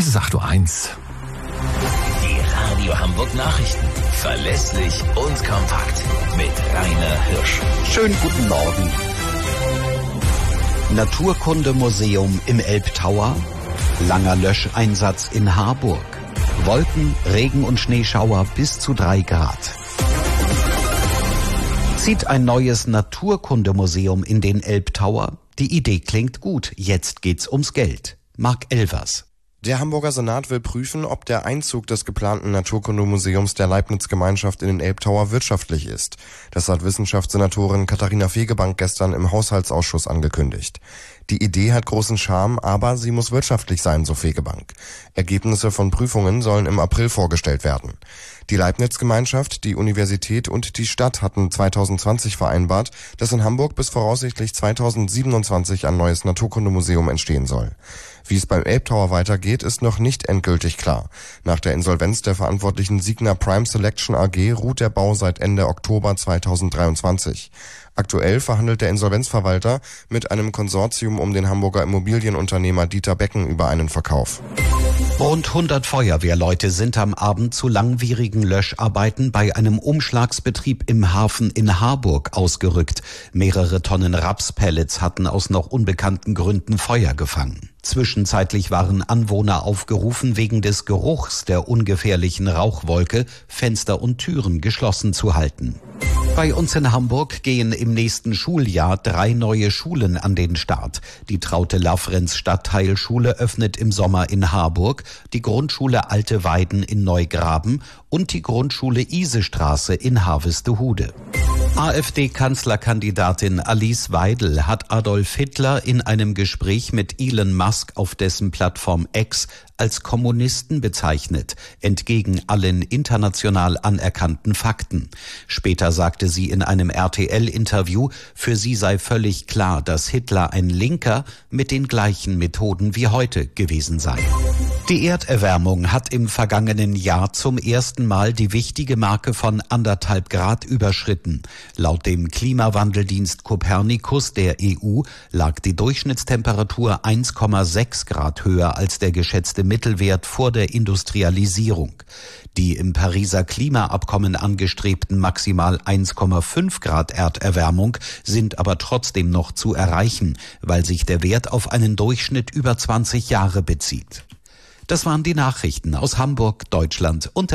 Das ist 8.01 Uhr. Die Radio Hamburg Nachrichten. Verlässlich und kompakt. Mit Rainer Hirsch. Schönen guten Morgen. Naturkundemuseum im Elbtower. Langer Löscheinsatz in Harburg. Wolken, Regen und Schneeschauer bis zu 3 Grad. Zieht ein neues Naturkundemuseum in den Elbtower? Die Idee klingt gut. Jetzt geht's ums Geld. Marc Elvers. Der Hamburger Senat will prüfen, ob der Einzug des geplanten Naturkundemuseums der Leibniz-Gemeinschaft in den Elbtower wirtschaftlich ist. Das hat Wissenschaftssenatorin Katharina Fegebank gestern im Haushaltsausschuss angekündigt. Die Idee hat großen Charme, aber sie muss wirtschaftlich sein, so Fegebank. Ergebnisse von Prüfungen sollen im April vorgestellt werden. Die Leibniz-Gemeinschaft, die Universität und die Stadt hatten 2020 vereinbart, dass in Hamburg bis voraussichtlich 2027 ein neues Naturkundemuseum entstehen soll. Wie es beim Elbtower weitergeht, ist noch nicht endgültig klar. Nach der Insolvenz der verantwortlichen Signa Prime Selection AG ruht der Bau seit Ende Oktober 2023. Aktuell verhandelt der Insolvenzverwalter mit einem Konsortium um den Hamburger Immobilienunternehmer Dieter Becken über einen Verkauf. Rund 100 Feuerwehrleute sind am Abend zu langwierigen Löscharbeiten bei einem Umschlagsbetrieb im Hafen in Harburg ausgerückt. Mehrere Tonnen Rapspellets hatten aus noch unbekannten Gründen Feuer gefangen. Zwischenzeitlich waren Anwohner aufgerufen, wegen des Geruchs der ungefährlichen Rauchwolke Fenster und Türen geschlossen zu halten. Bei uns in Hamburg gehen im nächsten Schuljahr 3 neue Schulen an den Start. Die Traute-Lafrenz-Stadtteilschule öffnet im Sommer in Harburg, die Grundschule Alte Weiden in Neugraben und die Grundschule Isestraße in Harvestehude. AfD-Kanzlerkandidatin Alice Weidel hat Adolf Hitler in einem Gespräch mit Elon Musk auf dessen Plattform X als Kommunisten bezeichnet, entgegen allen international anerkannten Fakten. Später sagte sie in einem RTL-Interview, für sie sei völlig klar, dass Hitler ein Linker mit den gleichen Methoden wie heute gewesen sei. Die Erderwärmung hat im vergangenen Jahr zum ersten Mal die wichtige Marke von 1,5 Grad überschritten. Laut dem Klimawandeldienst Copernicus der EU lag die Durchschnittstemperatur 1,6 Grad höher als der geschätzte Mittelwert vor der Industrialisierung. Die im Pariser Klimaabkommen angestrebten maximal 1,5 Grad Erderwärmung sind aber trotzdem noch zu erreichen, weil sich der Wert auf einen Durchschnitt über 20 Jahre bezieht. Das waren die Nachrichten aus Hamburg, Deutschland und